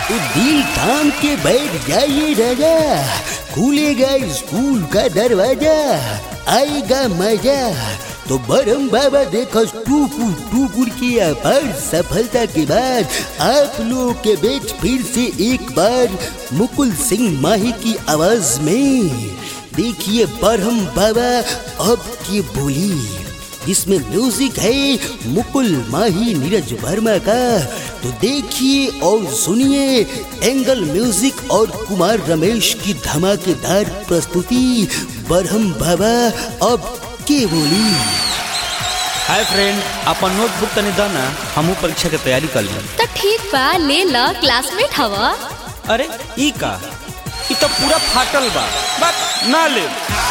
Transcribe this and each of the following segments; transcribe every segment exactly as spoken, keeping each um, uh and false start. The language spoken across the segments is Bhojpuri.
तो दिल थाम के बैठ जाइए राजा, खुलेगा स्कूल का दरवाजा, आएगा मजा। तो बरहम बाबा देखो टूकुर टूकुर की अपार सफलता के बाद आप लोगों के बीच फिर से एक बार मुकुल सिंह माही की आवाज में देखिए बरहम बाबा अब की बोली, जिसमें म्यूजिक है मुकुल माही नीरज वर्मा का। तो देखिए और सुनिए एंगल म्यूजिक और कुमार रमेश की धमाकेदार प्रस्तुति बरहम बाबा अब के बोली। हाय फ्रेंड, अपन नोटबुक तनी द ना, हमहू परीक्षा के तैयारी कर ली। तो ठीक बा, ले ला, क्लासमेट हवा। अरे ई का, ई तो पूरा फाटल बा, बस ना ले।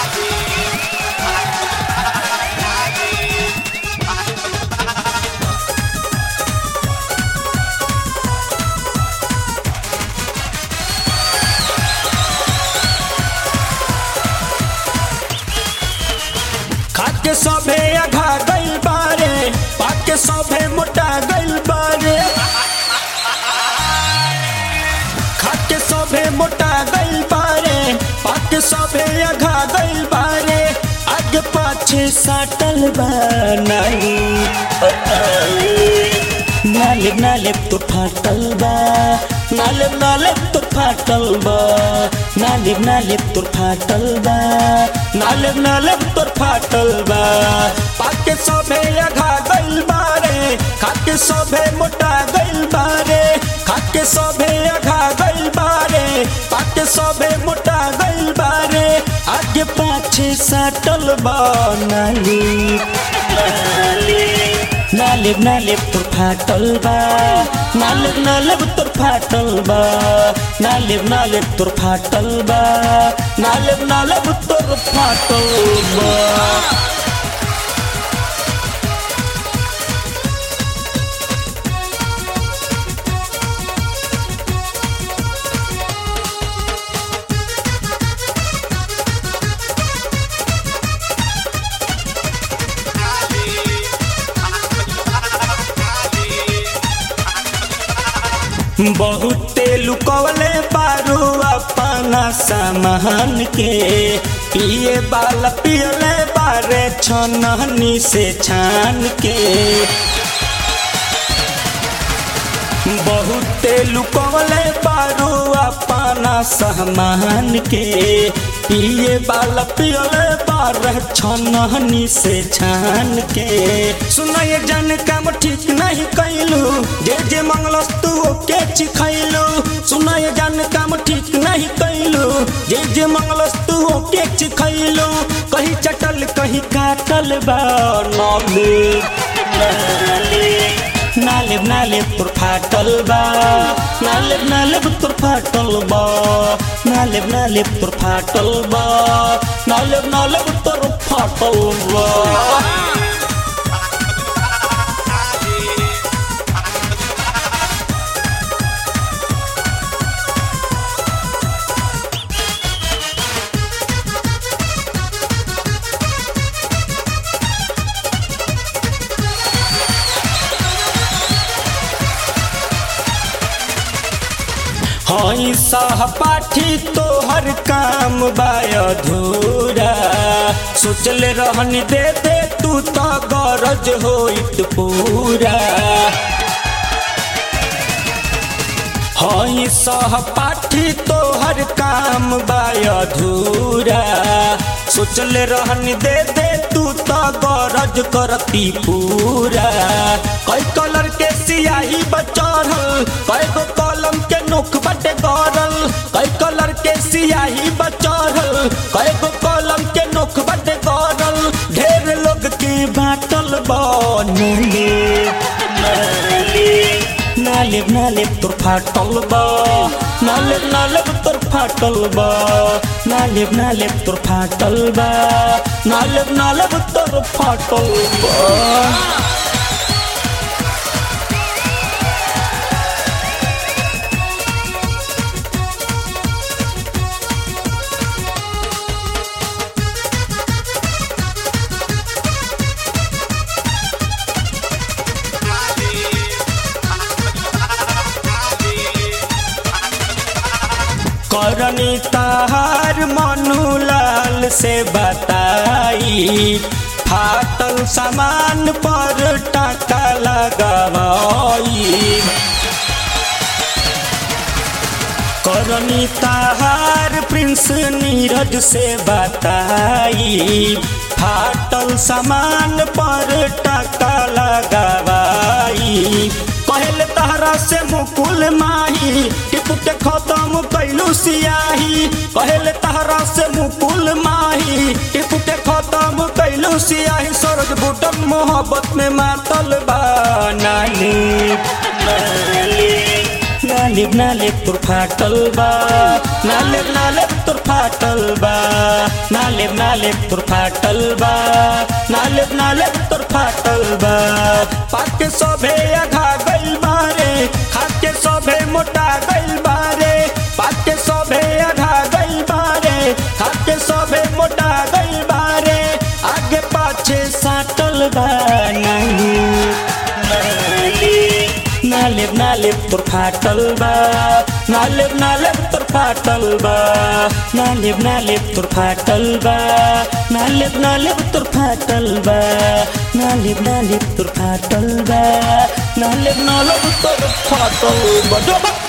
खाके सभे अघा गइल बारे, पाके सभे मोटा गइल बारे। खाके सभे मोटा गइल बारे, पाके सभे अघा गइल बारे। आगे पाछे साटल बा नाली, नाले नाले तो फाटल बा, नाले नाले तो फाटल बा, नाले नाले तो फाटल बा, नाले नाले तो फाटल बा। पाके सभे अघा गइल बारे, खाके सभे मोटा गइल बारे। खाके सभे अघा गइल बारे, पाके सभे मोटा गइल बारे। आगे पाछे साटल बा नाली, नाले नाले तो फाटल बा, नाले नाले तो फाटल बा, नाले नाले तो फाटल बा, नाले नाले तो फाटल बा। बहुते लुकवले बारू अपना सामान के, पिए बाला पियले बारे छनहनी से छान के। बहुते लुकवले बारू अपना सामान के, पिए बाला पियले बारे छनहनी से छान के। सुनाए जन काम ठीक नहीं कैलू, जे जे मंगलस तू ओके चिखैलू। सुनाए जन काम ठीक नहीं कैलू, जे जे मंगलस तू ओके चिखैलू। कहीं चटल कहीं काटल बा नाले नाले नाले तुर फाटल बा, नाले नाले तुर फाटल बा, नाले नाले तुर फाटल बा, नाले नाले तुर फाटल बा। हई सहपाठी तोहर काम बा अधूरा, सोचले रहन दे दे तू तो गरज होइत पूरा। हई सहपाठी तोहर काम बा अधूरा, सोचले रहन दे दे तू तो गरज करती पूरा। कई कलर के सियाही बचरल, कई गो कलम के नोख बटे गरल। कई कलर के सियाही बचरल, कई गो कलम के नोख बटे गरल। ढेर लोग के बाटल बा नाले नाले तुर फाटल बा, नाले नाले तुर फाटल बा, नाले नाले तुर फाटल बा, नाले नाले तुर फाटल बा। करनी ताहार मनुलाल से बताई फाटल सामान पर टाका लगावाई करनी ताहार प्रिंस नीरज से बताई फाटल सामान पर टाका लगावाई कहल तहरा से मुकुल माही टिप के खत्म कैलू सियाही कहल तहरा से मुकुल माही टिप के खत्म कैलू सियाही सरोज बुटक मोहब्बत में मातल बा नानी नालिब नालिब तुर फाटल बा नालिब नालिब तुर फाटल बा नालिब नालिब तुर फाटल बा नालिब नालिब तुर फाटल बा पाके सोभे आघा गइल बारे खाके सोभे मोटा गइल बारे पाके सोभे आघा गइल बारे खाके सोभे मोटा गइल बारे आगे पाछे साटल बा नहीं नालिब नालिब तुर फाटल बा नालिब नालिब तुर फाटल बा नालिब नालिब तुर फाटल बा नालिब नालिब तुर फाटल बा नालिब नालिब तुर फाटल बा नालिब नालिब तुर फाटल बा